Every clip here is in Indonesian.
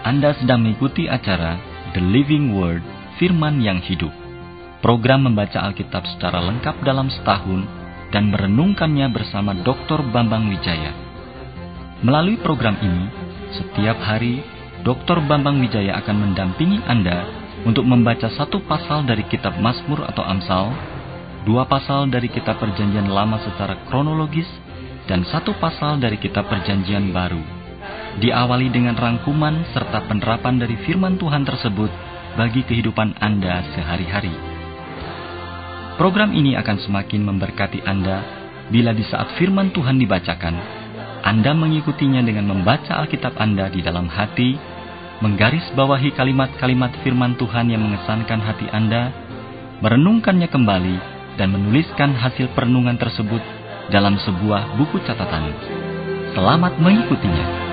Anda sedang mengikuti acara The Living Word, Firman yang Hidup. Program membaca Alkitab secara lengkap dalam setahun dan merenungkannya bersama Dr. Bambang Wijaya. Melalui program ini, setiap hari Dr. Bambang Wijaya akan mendampingi Anda untuk membaca satu pasal dari kitab Mazmur atau Amsal, dua pasal dari kitab Perjanjian Lama secara kronologis, dan satu pasal dari kitab Perjanjian Baru. Diawali dengan rangkuman serta penerapan dari firman Tuhan tersebut bagi kehidupan Anda sehari-hari. Program ini akan semakin memberkati Anda bila di saat firman Tuhan dibacakan, Anda mengikutinya dengan membaca Alkitab Anda di dalam hati, menggarisbawahi kalimat-kalimat firman Tuhan yang mengesankan hati Anda, merenungkannya kembali, dan menuliskan hasil perenungan tersebut dalam sebuah buku catatan. Selamat mengikutinya.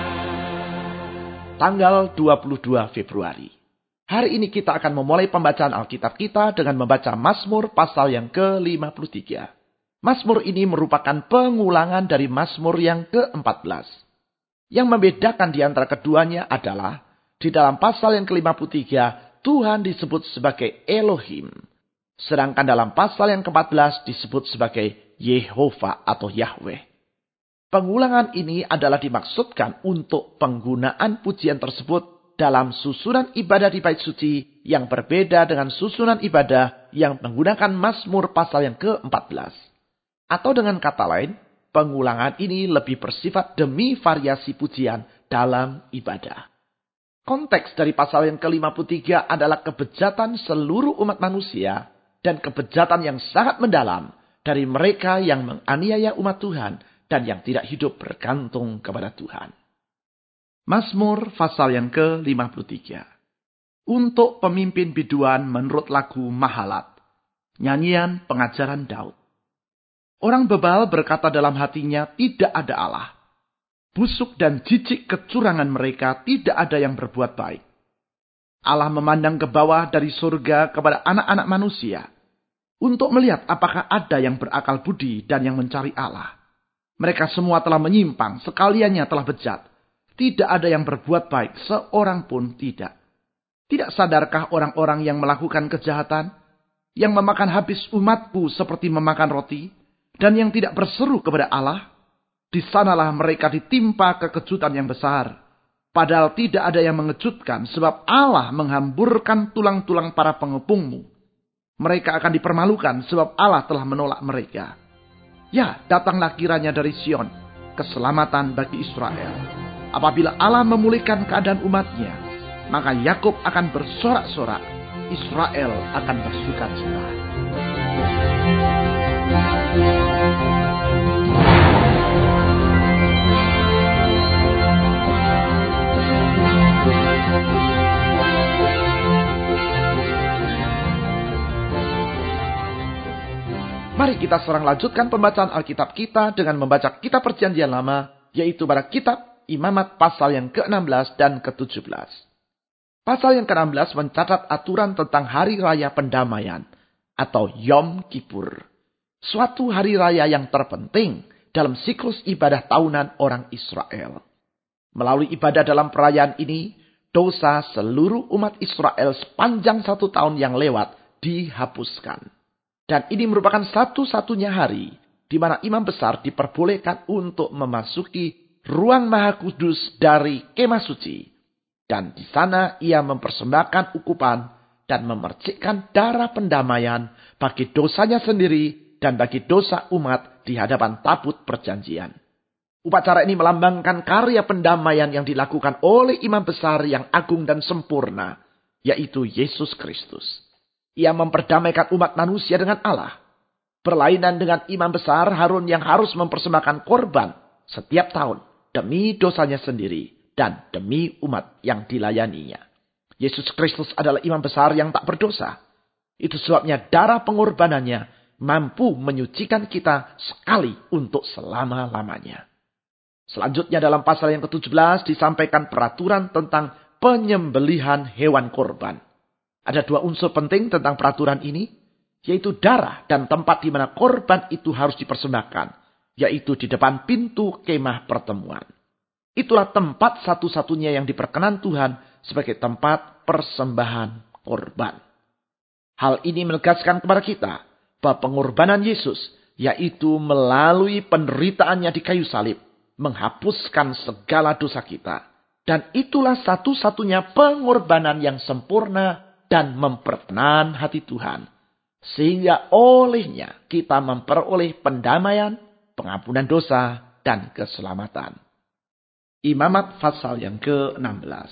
Tanggal 22 Februari. Hari ini kita akan memulai pembacaan Alkitab kita dengan membaca Mazmur pasal yang ke-53. Mazmur ini merupakan pengulangan dari Mazmur yang ke-14. Yang membedakan di antara keduanya adalah, di dalam pasal yang ke-53, Tuhan disebut sebagai Elohim. Sedangkan dalam pasal yang ke-14 disebut sebagai Yehovah atau Yahweh. Pengulangan ini adalah dimaksudkan untuk penggunaan pujian tersebut dalam susunan ibadah di bait suci yang berbeda dengan susunan ibadah yang menggunakan Mazmur pasal yang ke-14. Atau dengan kata lain, pengulangan ini lebih bersifat demi variasi pujian dalam ibadah. Konteks dari pasal yang ke-53 adalah kebejatan seluruh umat manusia dan kebejatan yang sangat mendalam dari mereka yang menganiaya umat Tuhan dan yang tidak hidup bergantung kepada Tuhan. Mazmur pasal yang ke-53. Untuk pemimpin biduan menurut lagu Mahalat. Nyanyian pengajaran Daud. Orang bebal berkata dalam hatinya, tidak ada Allah. Busuk dan jijik kecurangan mereka, tidak ada yang berbuat baik. Allah memandang ke bawah dari surga kepada anak-anak manusia, untuk melihat apakah ada yang berakal budi dan yang mencari Allah. Mereka semua telah menyimpang, sekaliannya telah bejat. Tidak ada yang berbuat baik, seorang pun tidak. Tidak sadarkah orang-orang yang melakukan kejahatan, yang memakan habis umatku seperti memakan roti, dan yang tidak berseru kepada Allah? Di sanalah mereka ditimpa kekejutan yang besar. Padahal tidak ada yang mengejutkan, sebab Allah menghamburkan tulang-tulang para pengepungmu. Mereka akan dipermalukan, sebab Allah telah menolak mereka. Ya, datanglah kiranya dari Sion, keselamatan bagi Israel. Apabila Allah memulihkan keadaan umatnya, maka Yakub akan bersorak-sorak, Israel akan bersukacita. Mari kita sekarang lanjutkan pembacaan Alkitab kita dengan membaca kitab Perjanjian Lama, yaitu pada kitab Imamat pasal yang ke-16 dan ke-17. Pasal yang ke-16 mencatat aturan tentang hari raya pendamaian atau Yom Kippur. Suatu hari raya yang terpenting dalam siklus ibadah tahunan orang Israel. Melalui ibadah dalam perayaan ini, dosa seluruh umat Israel sepanjang 1 tahun yang lewat dihapuskan. Dan ini merupakan satu-satunya hari di mana imam besar diperbolehkan untuk memasuki ruang maha kudus dari kemah suci. Dan di sana ia mempersembahkan ukupan dan memercikkan darah pendamaian bagi dosanya sendiri dan bagi dosa umat di hadapan tabut perjanjian. Upacara ini melambangkan karya pendamaian yang dilakukan oleh imam besar yang agung dan sempurna, yaitu Yesus Kristus. Ia memperdamaikan umat manusia dengan Allah. Berlainan dengan imam besar Harun yang harus mempersembahkan korban setiap tahun demi dosanya sendiri dan demi umat yang dilayaninya. Yesus Kristus adalah imam besar yang tak berdosa. Itu sebabnya darah pengorbanannya mampu menyucikan kita sekali untuk selama-lamanya. Selanjutnya dalam pasal yang ke-17 disampaikan peraturan tentang penyembelihan hewan korban. Ada dua unsur penting tentang peraturan ini, yaitu darah dan tempat di mana korban itu harus dipersembahkan, yaitu di depan pintu kemah pertemuan. Itulah tempat satu-satunya yang diperkenan Tuhan sebagai tempat persembahan korban. Hal ini menegaskan kepada kita bahwa pengorbanan Yesus, yaitu melalui penderitaannya di kayu salib, menghapuskan segala dosa kita. Dan itulah satu-satunya pengorbanan yang sempurna dan memperkenan hati Tuhan. Sehingga olehnya kita memperoleh pendamaian, pengampunan dosa, dan keselamatan. Imamat pasal yang ke-16.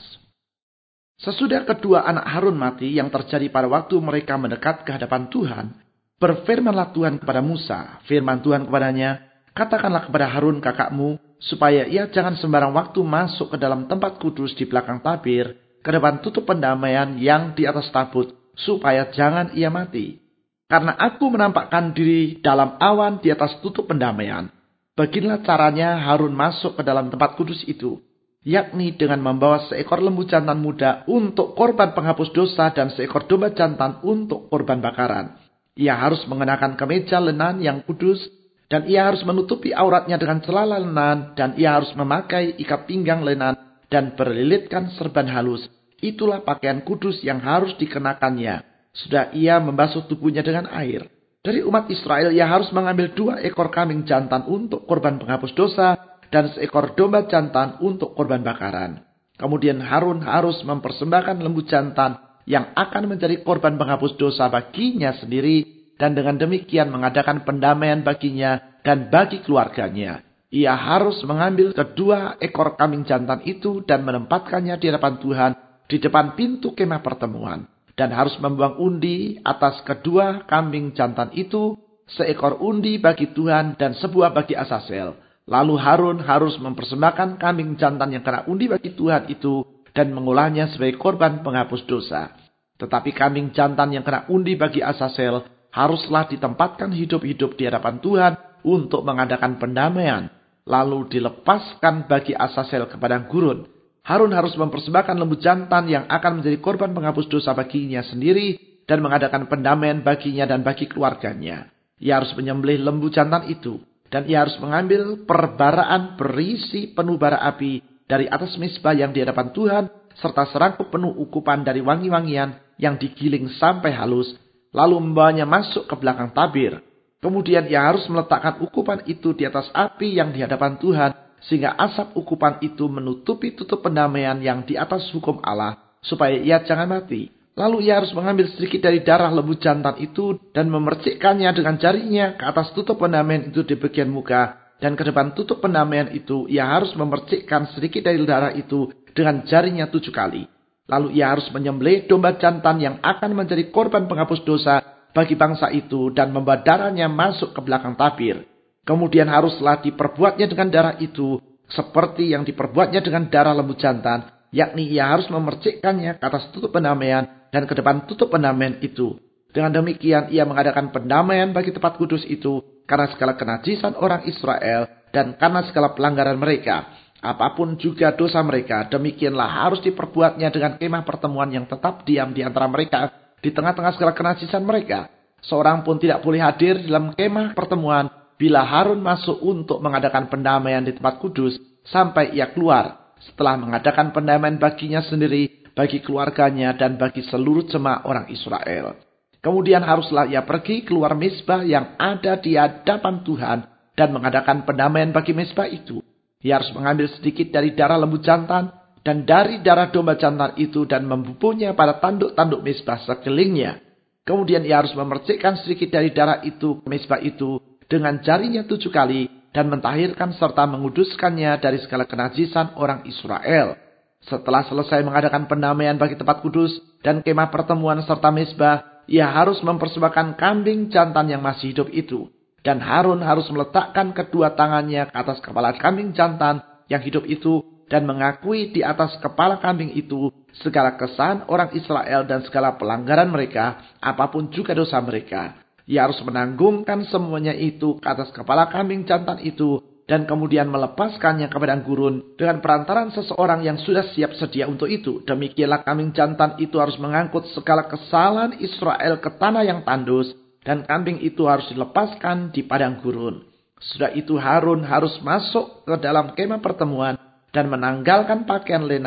Sesudah kedua anak Harun mati yang terjadi pada waktu mereka mendekat ke hadapan Tuhan, berfirmanlah Tuhan kepada Musa, firman Tuhan kepadanya, katakanlah kepada Harun kakakmu, supaya ia jangan sembarang waktu masuk ke dalam tempat kudus di belakang tabir, ke depan tutup pendamaian yang di atas tabut, supaya jangan ia mati. Karena aku menampakkan diri dalam awan di atas tutup pendamaian. Beginilah caranya Harun masuk ke dalam tempat kudus itu, yakni dengan membawa seekor lembu jantan muda untuk korban penghapus dosa dan seekor domba jantan untuk korban bakaran. Ia harus mengenakan kemeja lenan yang kudus, dan ia harus menutupi auratnya dengan celana lenan, dan ia harus memakai ikat pinggang lenan dan berlilitkan serban halus. Itulah pakaian kudus yang harus dikenakannya. Sudah ia membasuh tubuhnya dengan air. Dari umat Israel ia harus mengambil 2 ekor kambing jantan untuk korban penghapus dosa dan seekor domba jantan untuk korban bakaran. Kemudian Harun harus mempersembahkan lembu jantan yang akan menjadi korban penghapus dosa baginya sendiri, dan dengan demikian mengadakan pendamaian baginya dan bagi keluarganya. Ia harus mengambil 2 ekor kambing jantan itu dan menempatkannya di hadapan Tuhan di depan pintu kemah pertemuan. Dan harus membuang undi atas 2 kambing jantan itu, seekor undi bagi Tuhan dan sebuah bagi Asasel. Lalu Harun harus mempersembahkan kambing jantan yang kena undi bagi Tuhan itu dan mengolahnya sebagai korban penghapus dosa. Tetapi kambing jantan yang kena undi bagi Asasel haruslah ditempatkan hidup-hidup di hadapan Tuhan untuk mengadakan pendamaian, lalu dilepaskan bagi Asasel ke padang gurun. Harun harus mempersembahkan lembu jantan yang akan menjadi korban penghapus dosa baginya sendiri dan mengadakan pendamaian baginya dan bagi keluarganya. Ia harus menyembelih lembu jantan itu, dan ia harus mengambil perbaraan berisi penuh bara api dari atas mezbah yang di hadapan Tuhan, serta serangkup penuh ukupan dari wangi-wangian yang digiling sampai halus, lalu membawanya masuk ke belakang tabir. Kemudian ia harus meletakkan ukupan itu di atas api yang di hadapan Tuhan, sehingga asap ukupan itu menutupi tutup pendamaian yang di atas hukum Allah, supaya ia jangan mati. Lalu ia harus mengambil sedikit dari darah lembu jantan itu dan memercikkannya dengan jarinya ke atas tutup pendamaian itu di bagian muka, dan ke depan tutup pendamaian itu ia harus memercikkan sedikit dari darah itu dengan jarinya 7 kali. Lalu ia harus menyembelih domba jantan yang akan menjadi korban penghapus dosa bagi bangsa itu dan membawa darahnya masuk ke belakang tabir. Kemudian haruslah diperbuatnya dengan darah itu seperti yang diperbuatnya dengan darah lembu jantan, yakni ia harus memercikkannya ke atas tutup pendamaian dan ke depan tutup pendamaian itu. Dengan demikian ia mengadakan pendamaian bagi tempat kudus itu karena segala kenajisan orang Israel dan karena segala pelanggaran mereka. Apapun juga dosa mereka, demikianlah harus diperbuatnya dengan kemah pertemuan yang tetap diam di antara mereka di tengah-tengah segala kenajisan mereka. Seorang pun tidak boleh hadir dalam kemah pertemuan bila Harun masuk untuk mengadakan pendamaian di tempat kudus sampai ia keluar setelah mengadakan pendamaian baginya sendiri, bagi keluarganya, dan bagi seluruh jemaah orang Israel. Kemudian haruslah ia pergi keluar mezbah yang ada di hadapan Tuhan dan mengadakan pendamaian bagi mezbah itu. Ia harus mengambil sedikit dari darah lembu jantan dan dari darah domba jantan itu dan membubuhnya pada tanduk-tanduk mezbah sekelilingnya. Kemudian ia harus memercikkan sedikit dari darah itu ke mezbah itu dengan jarinya 7 kali dan mentahirkan serta menguduskannya dari segala kenajisan orang Israel. Setelah selesai mengadakan pendamaian bagi tempat kudus dan kemah pertemuan serta mezbah, ia harus mempersembahkan kambing jantan yang masih hidup itu. Dan Harun harus meletakkan kedua tangannya ke atas kepala kambing jantan yang hidup itu dan mengakui di atas kepala kambing itu segala kesalahan orang Israel dan segala pelanggaran mereka, apapun juga dosa mereka. Ia harus menanggungkan semuanya itu ke atas kepala kambing jantan itu dan kemudian melepaskannya ke padang gurun dengan perantaran seseorang yang sudah siap sedia untuk itu. Demikianlah kambing jantan itu harus mengangkut segala kesalahan Israel ke tanah yang tandus, dan kambing itu harus dilepaskan di padang gurun. Sudah itu Harun harus masuk ke dalam kemah pertemuan dan menanggalkan pakaian lenan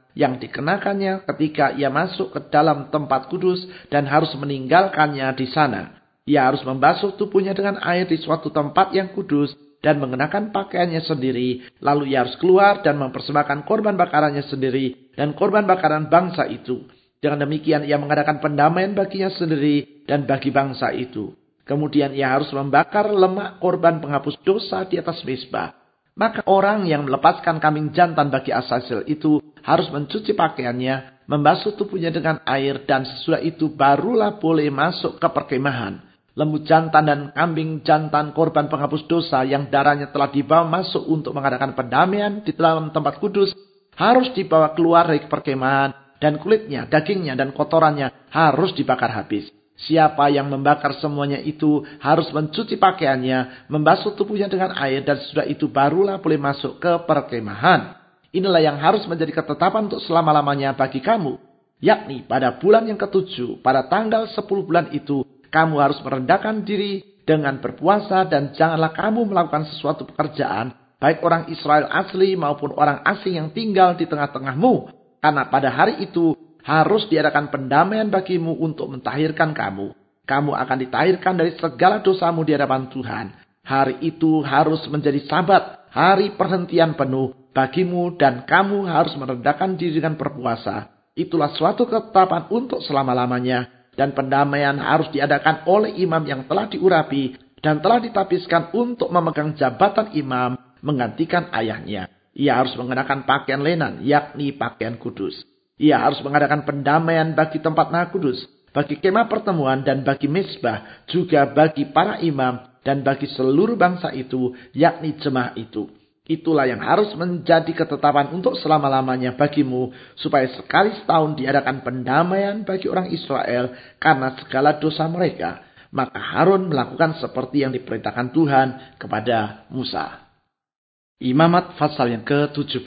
yang dikenakannya ketika ia masuk ke dalam tempat kudus dan harus meninggalkannya di sana. Ia harus membasuh tubuhnya dengan air di suatu tempat yang kudus dan mengenakan pakaiannya sendiri. Lalu ia harus keluar dan mempersembahkan korban bakarannya sendiri dan korban bakaran bangsa itu. Dengan demikian ia mengadakan pendamaian baginya sendiri dan bagi bangsa itu. Kemudian ia harus membakar lemak korban penghapus dosa di atas mezbah. Maka orang yang melepaskan kambing jantan bagi Azazel itu harus mencuci pakaiannya, membasuh tubuhnya dengan air, dan sesudah itu barulah boleh masuk ke perkemahan. Lembu jantan dan kambing jantan korban penghapus dosa yang darahnya telah dibawa masuk untuk mengadakan pendamaian di dalam tempat kudus harus dibawa keluar dari perkemahan, dan kulitnya, dagingnya, dan kotorannya harus dibakar habis. Siapa yang membakar semuanya itu harus mencuci pakaiannya, membasuh tubuhnya dengan air, dan sesudah itu barulah boleh masuk ke perkemahan. Inilah yang harus menjadi ketetapan untuk selama-lamanya bagi kamu. Yakni pada bulan yang ke-7, pada tanggal 10 bulan itu, kamu harus merendahkan diri dengan berpuasa, dan janganlah kamu melakukan sesuatu pekerjaan, baik orang Israel asli maupun orang asing yang tinggal di tengah-tengahmu. Karena pada hari itu harus diadakan pendamaian bagimu untuk mentahirkan kamu. Kamu akan ditahirkan dari segala dosamu di hadapan Tuhan. Hari itu harus menjadi sabat, hari perhentian penuh bagimu, dan kamu harus merendahkan diri dengan berpuasa. Itulah suatu ketetapan untuk selama-lamanya. Dan pendamaian harus diadakan oleh imam yang telah diurapi dan telah ditapiskan untuk memegang jabatan imam menggantikan ayahnya. Ia harus mengenakan pakaian lenan, yakni pakaian kudus. Ia harus mengadakan pendamaian bagi tempat maha kudus, bagi kemah pertemuan dan bagi mezbah, juga bagi para imam dan bagi seluruh bangsa itu, yakni jemaah itu. Itulah yang harus menjadi ketetapan untuk selama-lamanya bagimu, supaya sekali setahun diadakan pendamaian bagi orang Israel karena segala dosa mereka. Maka Harun melakukan seperti yang diperintahkan Tuhan kepada Musa. Imamat pasal yang ke-17.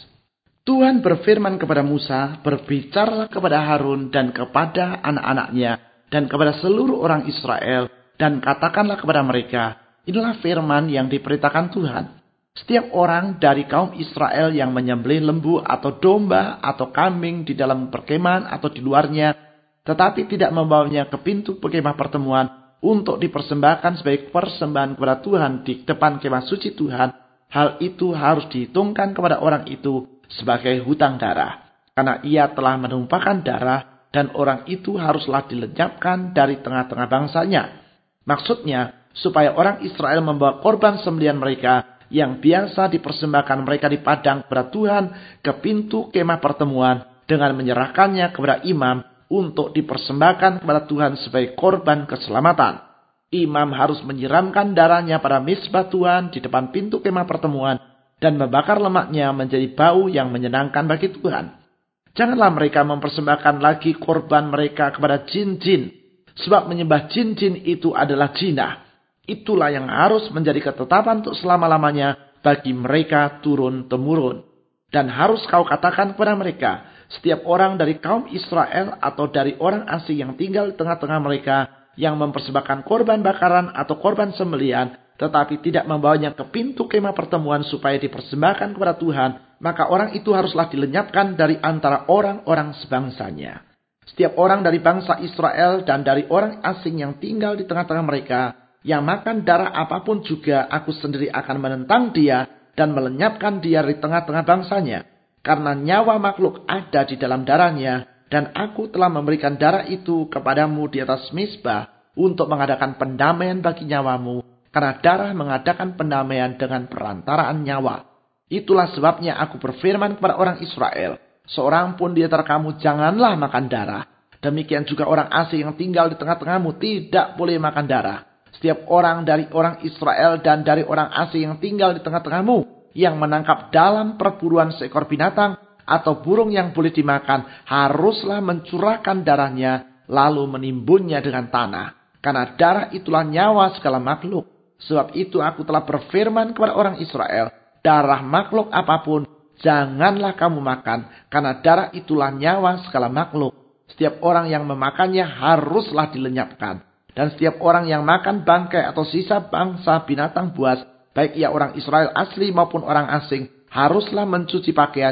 Tuhan berfirman kepada Musa, berbicaralah kepada Harun dan kepada anak-anaknya dan kepada seluruh orang Israel, dan katakanlah kepada mereka, inilah firman yang diperintahkan Tuhan. Setiap orang dari kaum Israel yang menyembelih lembu atau domba atau kambing di dalam perkemahan atau di luarnya, tetapi tidak membawanya ke pintu kemah pertemuan untuk dipersembahkan sebagai persembahan kepada Tuhan di depan kemah suci Tuhan, hal itu harus dihitungkan kepada orang itu sebagai hutang darah. Karena ia telah menumpahkan darah, dan orang itu haruslah dilenyapkan dari tengah-tengah bangsanya. Maksudnya, supaya orang Israel membawa korban sembelihan mereka yang biasa dipersembahkan mereka di padang kepada Tuhan ke pintu kemah pertemuan dengan menyerahkannya kepada imam untuk dipersembahkan kepada Tuhan sebagai korban keselamatan. Imam harus menyiramkan darahnya pada mezbah Tuhan di depan pintu kemah pertemuan dan membakar lemaknya menjadi bau yang menyenangkan bagi Tuhan. Janganlah mereka mempersembahkan lagi korban mereka kepada jin-jin, sebab menyembah jin-jin itu adalah jinah. Itulah yang harus menjadi ketetapan untuk selama-lamanya bagi mereka turun-temurun. Dan harus kau katakan kepada mereka, setiap orang dari kaum Israel atau dari orang asing yang tinggal di tengah-tengah mereka yang mempersembahkan korban bakaran atau korban sembelihan, tetapi tidak membawanya ke pintu kemah pertemuan supaya dipersembahkan kepada Tuhan, maka orang itu haruslah dilenyapkan dari antara orang-orang sebangsanya. Setiap orang dari bangsa Israel dan dari orang asing yang tinggal di tengah-tengah mereka, yang makan darah apapun juga, aku sendiri akan menentang dia dan melenyapkan dia dari tengah-tengah bangsanya. Karena nyawa makhluk ada di dalam darahnya, dan aku telah memberikan darah itu kepadamu di atas mezbah untuk mengadakan pendamaian bagi nyawamu, karena darah mengadakan pendamaian dengan perantaraan nyawa. Itulah sebabnya aku berfirman kepada orang Israel, seorang pun di antara kamu janganlah makan darah. Demikian juga orang asing yang tinggal di tengah-tengahmu tidak boleh makan darah. Setiap orang dari orang Israel dan dari orang asing yang tinggal di tengah-tengahmu yang menangkap dalam perburuan seekor binatang atau burung yang boleh dimakan, haruslah mencurahkan darahnya lalu menimbunnya dengan tanah. Karena darah itulah nyawa segala makhluk. Sebab itu aku telah berfirman kepada orang Israel, darah makhluk apapun janganlah kamu makan, karena darah itulah nyawa segala makhluk. Setiap orang yang memakannya haruslah dilenyapkan. Dan setiap orang yang makan bangkai atau sisa bangsa binatang buas, baik ia orang Israel asli maupun orang asing, haruslah mencuci pakaiannya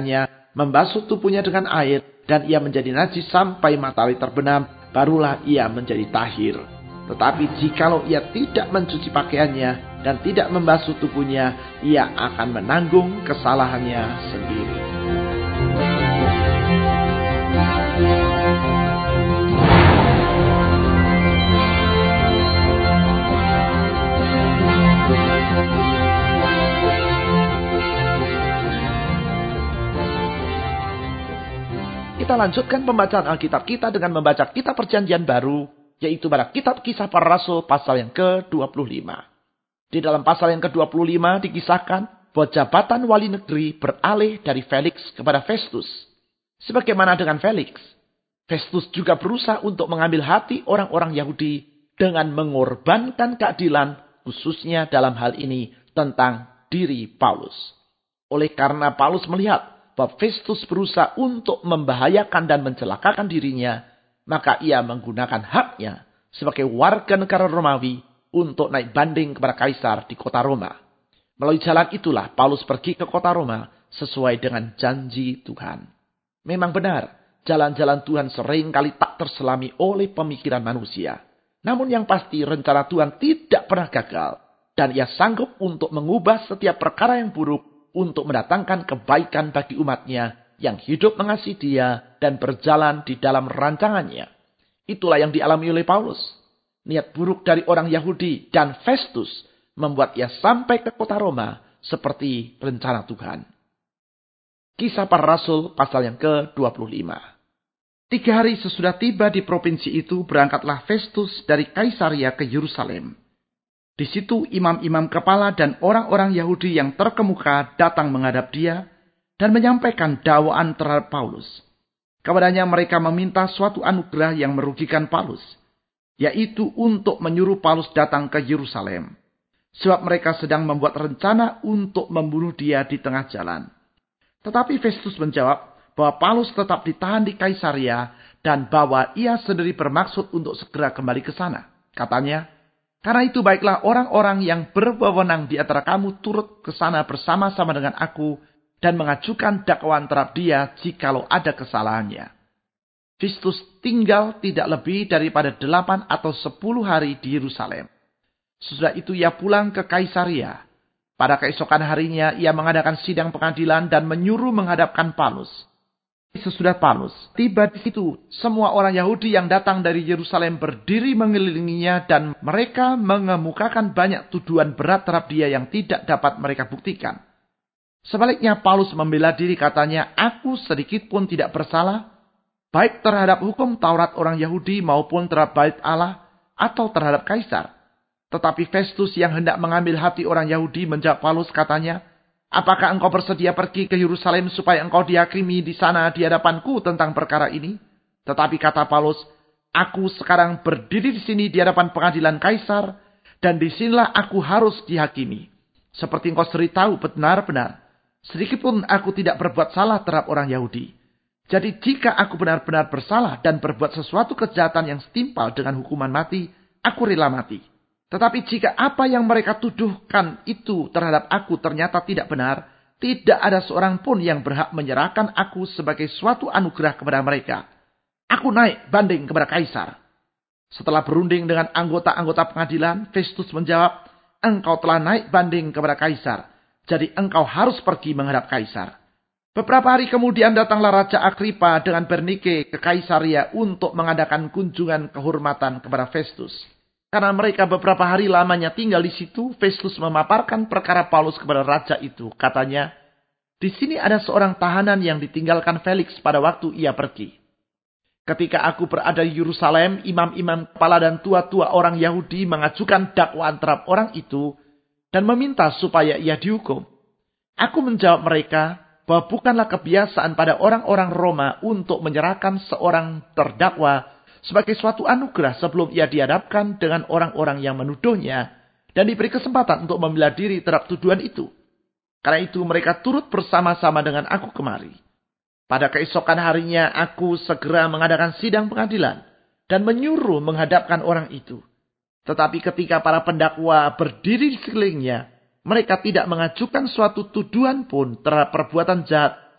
membasuh tubuhnya dengan air, dan ia menjadi najis sampai matahari terbenam, barulah ia menjadi tahir. Tetapi jikalau ia tidak mencuci pakaiannya dan tidak membasuh tubuhnya, ia akan menanggung kesalahannya sendiri. Kita lanjutkan pembacaan Alkitab kita dengan membaca kitab Perjanjian Baru, yaitu pada kitab Kisah Para Rasul pasal yang ke-25. Di dalam pasal yang ke-25 dikisahkan bahwa jabatan wali negeri beralih dari Felix kepada Festus. Sebagaimana dengan Felix, Festus juga berusaha untuk mengambil hati orang-orang Yahudi dengan mengorbankan keadilan, khususnya dalam hal ini tentang diri Paulus. Oleh karena Paulus melihat bahwa Festus berusaha untuk membahayakan dan mencelakakan dirinya, maka ia menggunakan haknya sebagai warga negara Romawi untuk naik banding kepada Kaisar di kota Roma. Melalui jalan itulah Paulus pergi ke kota Roma sesuai dengan janji Tuhan. Memang benar, jalan-jalan Tuhan seringkali tak terselami oleh pemikiran manusia. Namun yang pasti rencana Tuhan tidak pernah gagal, dan ia sanggup untuk mengubah setiap perkara yang buruk untuk mendatangkan kebaikan bagi umatnya yang hidup mengasihi dia dan berjalan di dalam rancangannya. Itulah yang dialami oleh Paulus. Niat buruk dari orang Yahudi dan Festus membuat ia sampai ke kota Roma seperti rencana Tuhan. Kisah Para Rasul pasal yang ke-25. 3 hari sesudah tiba di provinsi itu, berangkatlah Festus dari Kaisaria ke Yerusalem. Di situ imam-imam kepala dan orang-orang Yahudi yang terkemuka datang menghadap dia dan menyampaikan dakwaan terhadap Paulus. Kepadanya mereka meminta suatu anugerah yang merugikan Paulus, yaitu untuk menyuruh Paulus datang ke Yerusalem. Sebab mereka sedang membuat rencana untuk membunuh dia di tengah jalan. Tetapi Festus menjawab bahwa Paulus tetap ditahan di Kaisaria dan bahwa ia sendiri bermaksud untuk segera kembali ke sana. Katanya, karena itu baiklah orang-orang yang berwenang di antara kamu turut ke sana bersama-sama dengan aku dan mengajukan dakwaan terhadap dia jikalau ada kesalahannya. Festus tinggal tidak lebih daripada 8 atau 10 hari di Yerusalem. Sesudah itu ia pulang ke Kaisaria. Pada keesokan harinya ia mengadakan sidang pengadilan dan menyuruh menghadapkan Paulus. Sesudah Paulus tiba di situ, semua orang Yahudi yang datang dari Yerusalem berdiri mengelilinginya dan mereka mengemukakan banyak tuduhan berat terhadap dia yang tidak dapat mereka buktikan. Sebaliknya Paulus membela diri, katanya, aku sedikit pun tidak bersalah, baik terhadap hukum Taurat orang Yahudi maupun terhadap Bait Allah atau terhadap Kaisar. Tetapi Festus yang hendak mengambil hati orang Yahudi menjawab Paulus, katanya, apakah engkau bersedia pergi ke Yerusalem supaya engkau dihakimi di sana di hadapanku tentang perkara ini? Tetapi kata Paulus, aku sekarang berdiri di sini di hadapan pengadilan Kaisar, dan disinilah aku harus dihakimi. Seperti engkau sendiri tahu benar-benar, sedikitpun aku tidak berbuat salah terhadap orang Yahudi. Jadi jika aku benar-benar bersalah dan berbuat sesuatu kejahatan yang setimpal dengan hukuman mati, aku rela mati. Tetapi jika apa yang mereka tuduhkan itu terhadap aku ternyata tidak benar, tidak ada seorang pun yang berhak menyerahkan aku sebagai suatu anugerah kepada mereka. Aku naik banding kepada Kaisar. Setelah berunding dengan anggota-anggota pengadilan, Festus menjawab, engkau telah naik banding kepada Kaisar, jadi engkau harus pergi menghadap Kaisar. Beberapa hari kemudian datanglah Raja Agripa dengan Bernike ke Kaisaria untuk mengadakan kunjungan kehormatan kepada Festus. Karena mereka beberapa hari lamanya tinggal di situ, Festus memaparkan perkara Paulus kepada raja itu. Katanya, di sini ada seorang tahanan yang ditinggalkan Felix pada waktu ia pergi. Ketika aku berada di Yerusalem, imam-imam kepala dan tua-tua orang Yahudi mengajukan dakwaan terhadap orang itu dan meminta supaya ia dihukum. Aku menjawab mereka bahwa bukanlah kebiasaan pada orang-orang Roma untuk menyerahkan seorang terdakwa sebagai suatu anugerah sebelum ia dihadapkan dengan orang-orang yang menuduhnya dan diberi kesempatan untuk membela diri terhadap tuduhan itu. Karena itu mereka turut bersama-sama dengan aku kemari. Pada keesokan harinya aku segera mengadakan sidang pengadilan dan menyuruh menghadapkan orang itu. Tetapi ketika para pendakwa berdiri di sekelilingnya, mereka tidak mengajukan suatu tuduhan pun terhadap perbuatan jahat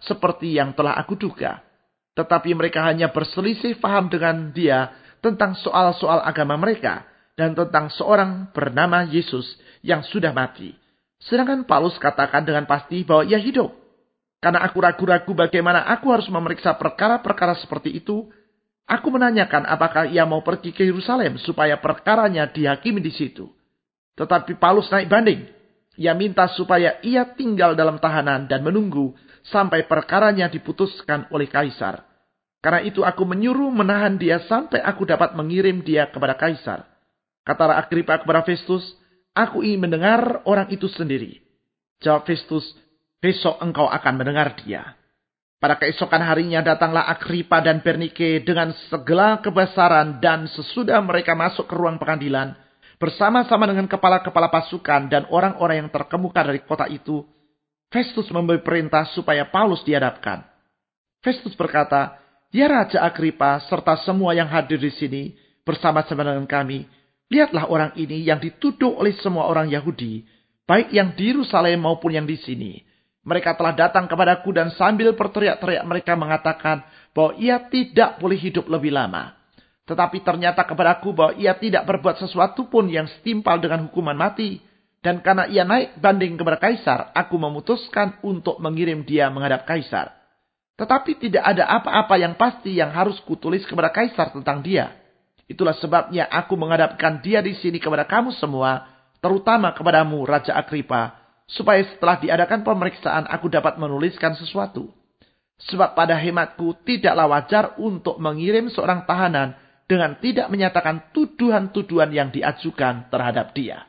seperti yang telah aku duga. Tetapi mereka hanya berselisih paham dengan dia tentang soal-soal agama mereka dan tentang seorang bernama Yesus yang sudah mati. Sedangkan Paulus katakan dengan pasti bahwa ia hidup. Karena aku ragu-ragu bagaimana aku harus memeriksa perkara-perkara seperti itu, aku menanyakan apakah ia mau pergi ke Yerusalem supaya perkaranya dihakimi di situ. Tetapi Paulus naik banding. Ia minta supaya ia tinggal dalam tahanan dan menunggu sampai perkaranya diputuskan oleh kaisar. Karena itu aku menyuruh menahan dia sampai aku dapat mengirim dia kepada kaisar. Kata Agripa kepada Festus, aku ingin mendengar orang itu sendiri. Jawab Festus, besok engkau akan mendengar dia. Pada keesokan harinya datanglah Agripa dan Bernike dengan segala kebesaran, dan sesudah mereka masuk ke ruang pengadilan, bersama-sama dengan kepala-kepala pasukan dan orang-orang yang terkemuka dari kota itu, Festus memberi perintah supaya Paulus dihadapkan. Festus berkata, "Ya Raja Agripa serta semua yang hadir di sini bersama-sama dengan kami, lihatlah orang ini yang dituduh oleh semua orang Yahudi, baik yang di Yerusalem maupun yang di sini. Mereka telah datang kepadaku dan sambil berteriak-teriak mereka mengatakan bahwa ia tidak boleh hidup lebih lama. Tetapi ternyata kepadaku bahwa ia tidak berbuat sesuatu pun yang setimpal dengan hukuman mati. Dan karena ia naik banding kepada kaisar, aku memutuskan untuk mengirim dia menghadap kaisar. Tetapi tidak ada apa-apa yang pasti yang harus kutulis kepada kaisar tentang dia. Itulah sebabnya aku menghadapkan dia di sini kepada kamu semua, terutama kepadamu Raja Agripa, supaya setelah diadakan pemeriksaan aku dapat menuliskan sesuatu. Sebab pada hematku tidaklah wajar untuk mengirim seorang tahanan dengan tidak menyatakan tuduhan-tuduhan yang diajukan terhadap dia."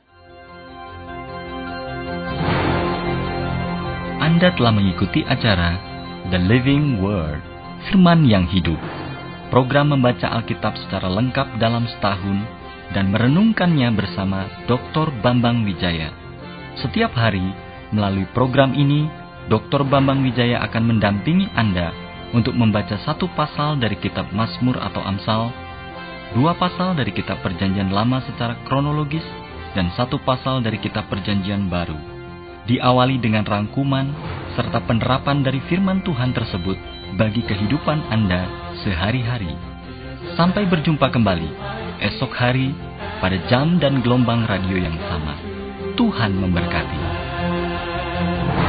Anda telah mengikuti acara The Living Word, Firman yang Hidup. Program membaca Alkitab secara lengkap dalam setahun dan merenungkannya bersama Dr. Bambang Wijaya. Setiap hari, melalui program ini, Dr. Bambang Wijaya akan mendampingi Anda untuk membaca satu pasal dari kitab Mazmur atau Amsal, 2 pasal dari kitab Perjanjian Lama secara kronologis, dan 1 pasal dari kitab Perjanjian Baru. Diawali dengan rangkuman serta penerapan dari firman Tuhan tersebut bagi kehidupan Anda sehari-hari. Sampai berjumpa kembali esok hari pada jam dan gelombang radio yang sama. Tuhan memberkati.